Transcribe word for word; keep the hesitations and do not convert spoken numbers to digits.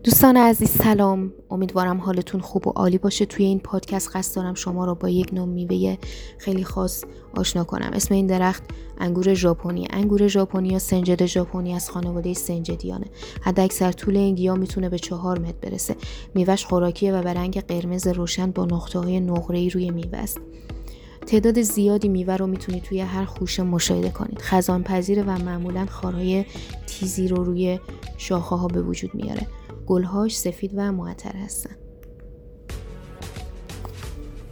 دوستان عزیز سلام، امیدوارم حالتون خوب و عالی باشه. توی این پادکست قصد دارم شما را با یک نوع میوه خیلی خاص آشنا کنم. اسم این درخت انگور ژاپنی. انگور ژاپنی یا سنجد ژاپنی از خانواده سنجدیانه. حداکثر طول این گیاه میتونه به چهار متر برسه. میوهش خوراکیه و به رنگ قرمز روشن با نقطه‌های نقره‌ای روی میوه است. تعداد زیادی میوه رو میتونید توی هر خوشه مشاهده کنید. خزان پذیره و معمولاً خارهای تیزی رو روی شاخه‌ها به وجود میاره. گلهاش سفید و معطر هستن.